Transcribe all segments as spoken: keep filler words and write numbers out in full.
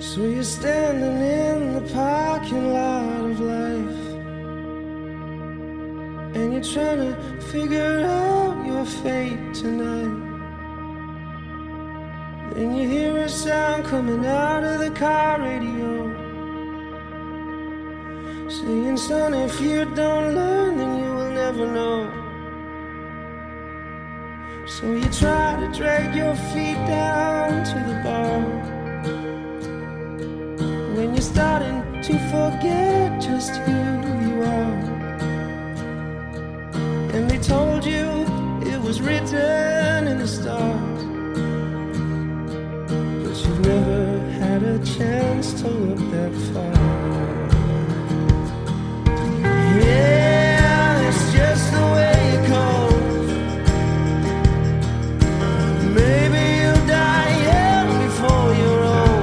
So you're standing in the parking lot of life, and you're trying to figure out your fate tonight. Then you hear a sound coming out of the car radio, saying, son, if you don't learn, then you will never know. So you try to drag your feet down to the bar, when you're starting to forget just who you are. And they told you it was written in the stars, but you've never had a chance to look that far. Yeah, it's just the way it goes. Maybe you'll die young before you're old.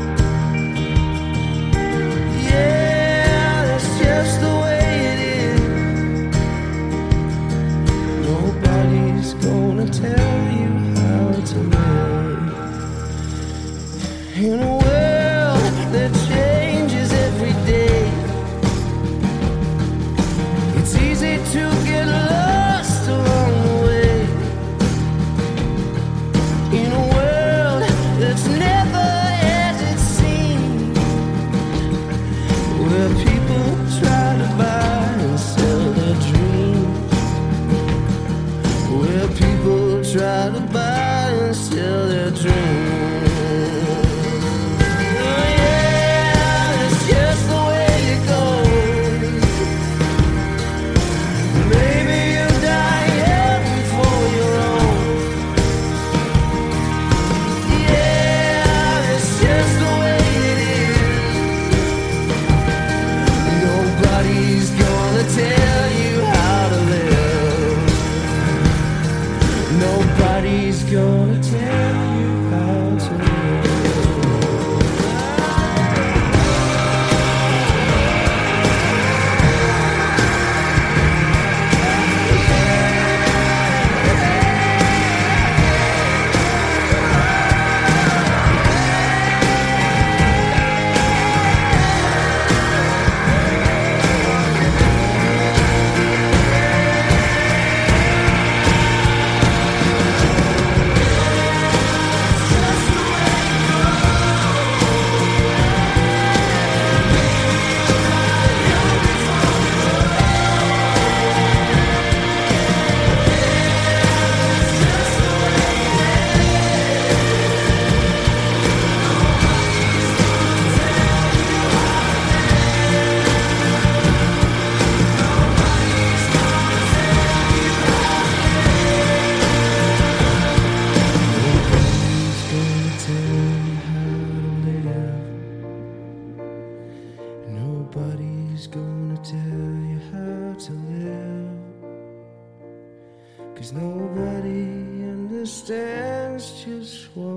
Yeah, that's just the way it is. Nobody's gonna tell you how to live in a world that changes every day. It's easy to get lost along the way, in a world that's never as it seems, where people try to buy and sell their dreams, where people try to buy and sell their dreams. Nobody's gonna tell you how to Nobody's gonna tell you how to live, 'cause nobody understands just what